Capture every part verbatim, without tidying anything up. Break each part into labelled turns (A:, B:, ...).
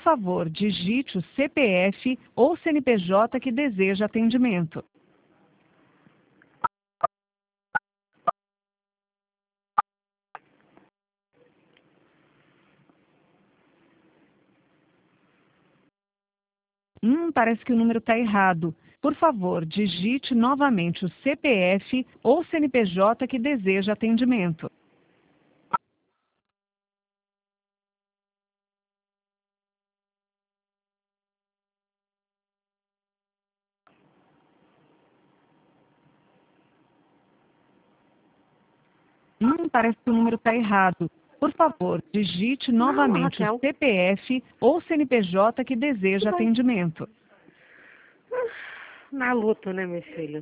A: favor, digite o C P F ou C N P J que deseja atendimento. Hum, parece que o número está errado. Por favor, digite novamente o C P F ou C N P J que deseja atendimento. Hum, parece que o número está errado. Por favor, digite
B: Não,
A: novamente o
B: Raquel.
A: C P F ou C N P J que deseja
B: Bom.
A: atendimento.
B: Na luta, né, minha filha?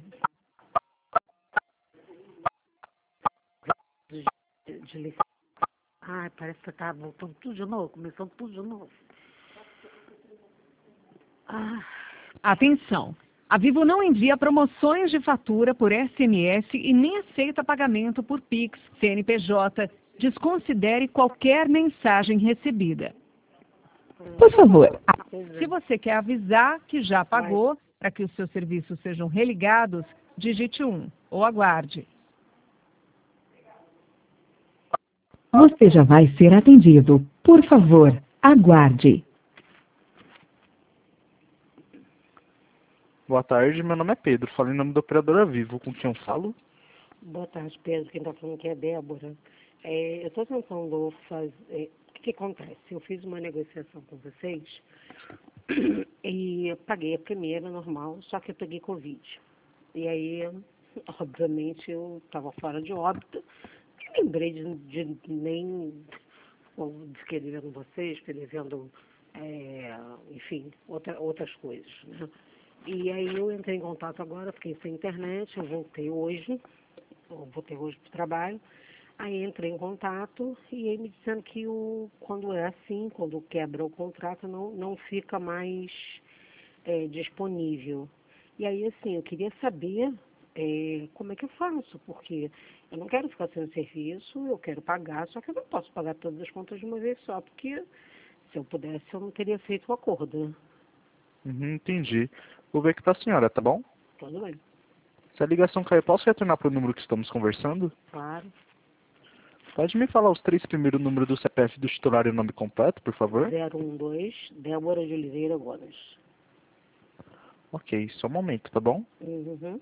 B: De, de licença. Ai, parece que tá voltando tudo de novo, começando tudo de novo. Ah,
A: Atenção! A Vivo não envia promoções de fatura por S M S e nem aceita pagamento por Pix, C N P J. Desconsidere qualquer mensagem recebida. Por favor,
B: pois é.
A: se você quer avisar que já pagou para que os seus serviços sejam religados, digite um ou aguarde. Você já vai ser atendido. Por favor, aguarde.
C: Boa tarde, meu nome é Pedro. Falo em nome da operadora Vivo. Com quem eu falo?
B: Boa tarde, Pedro. Quem está falando aqui é Débora. É, eu estou tentando fazer... O que, que acontece? Eu fiz uma negociação com vocês e eu paguei a primeira normal, só que eu peguei Covid. E aí, obviamente, eu estava fora de óbito. E lembrei de, de nem fiquei devendo vocês, fiquei devendo, é, enfim, outra, outras coisas, né? E aí eu entrei em contato agora, fiquei sem internet, eu voltei hoje, eu voltei hoje para o trabalho, aí entrei em contato e aí me dizendo que o, quando é assim, quando quebra o contrato, não, não fica mais é, disponível. E aí, assim, eu queria saber é, como é que eu faço, porque eu não quero ficar sem serviço, eu quero pagar, só que eu não posso pagar todas as contas de uma vez só, porque se eu pudesse, eu não teria feito o acordo, né?
C: Uhum, entendi. Vou ver aqui pra senhora, tá bom?
B: Tudo bem,
C: Se a ligação cair, posso retornar para o número que estamos conversando?
B: claro.
C: Pode me falar os três primeiros números do C P F do titular e o nome completo, por favor?
B: zero um dois, Débora de Oliveira Gomes.
C: Ok, só um momento, tá bom?
B: Uhum.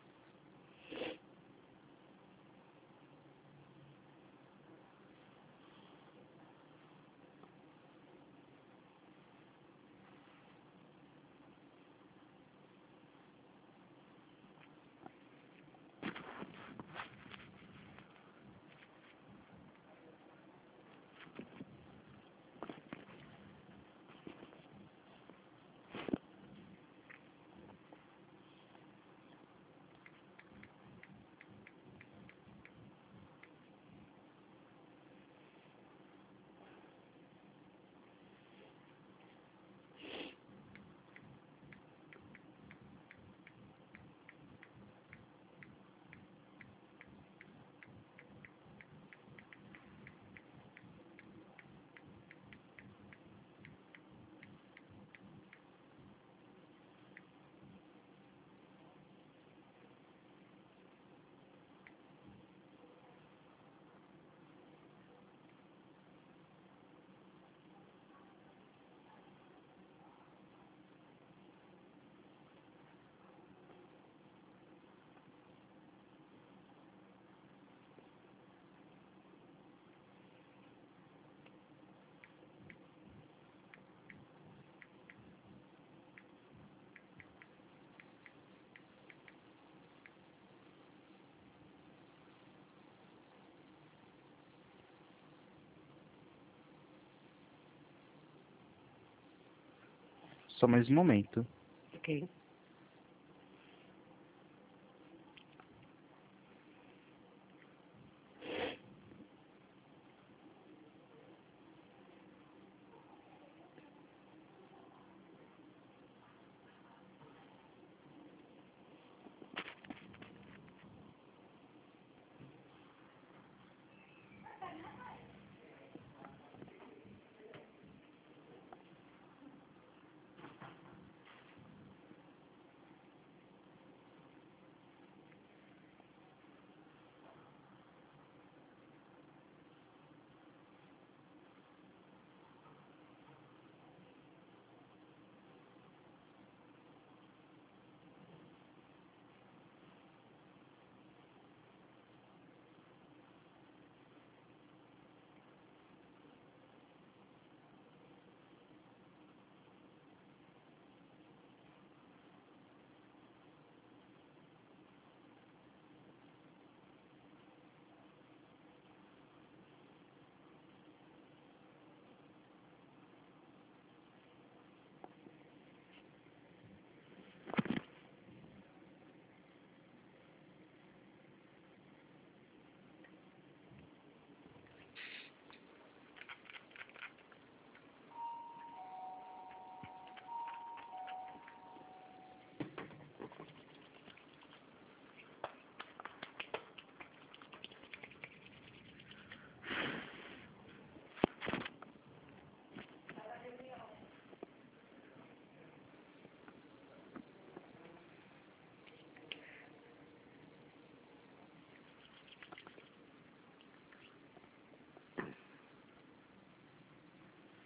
C: Só mais um momento.
B: Ok.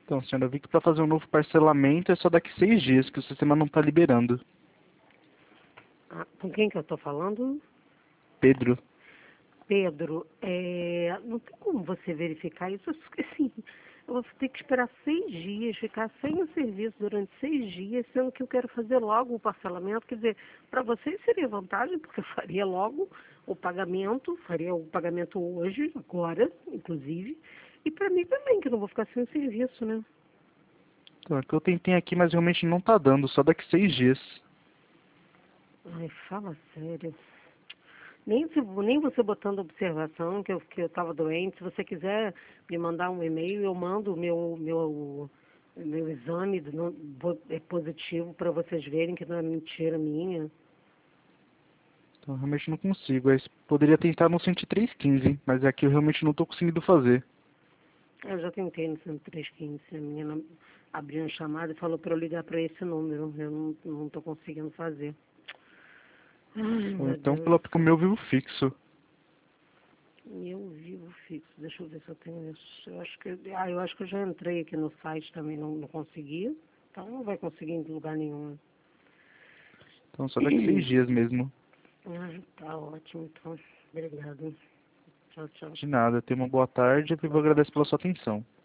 C: Então, senhora, eu vi que para fazer um novo parcelamento é só daqui seis dias, que o sistema não está liberando.
B: Ah, com quem que eu estou falando?
C: Pedro.
B: Pedro, é, não tem como você verificar isso, assim, eu vou ter que esperar seis dias, ficar sem o serviço durante seis dias, sendo que eu quero fazer logo o parcelamento. Quer dizer, para vocês seria vantagem, porque eu faria logo o pagamento, faria o pagamento hoje, agora, inclusive, e para mim também, que eu não vou ficar sem o serviço, né?
C: Então, é que eu tentei aqui, mas realmente não está dando, só daqui seis dias.
B: Ai, fala sério. Nem, se, nem você botando observação que eu que eu estava doente, se você quiser me mandar um e-mail, eu mando o meu, meu, meu exame do- no- bo- é positivo para vocês verem que não é mentira minha.
C: Então, eu realmente não consigo. Aí, poderia tentar no cento e três quinze, mas aqui eu realmente não estou conseguindo fazer.
B: Eu já tentei no cento e três quinze, a menina abriu uma chamada e falou para eu ligar para esse número. Eu não não estou conseguindo fazer. Ai,
C: Ou
B: meu
C: então
B: Deus
C: pelo
B: do
C: pro
B: céu.
C: meu vivo fixo.
B: Eu vivo fixo. Deixa eu ver se eu tenho isso. Eu acho que, ah, eu acho que eu já entrei aqui no site também, não, não consegui. Então não vai conseguir em lugar nenhum.
C: Então só daqui seis dias mesmo.
B: Ah, tá ótimo, então. Obrigado. Tchau, tchau.
C: De nada. Tenha uma boa tarde e eu agradeço pela sua atenção.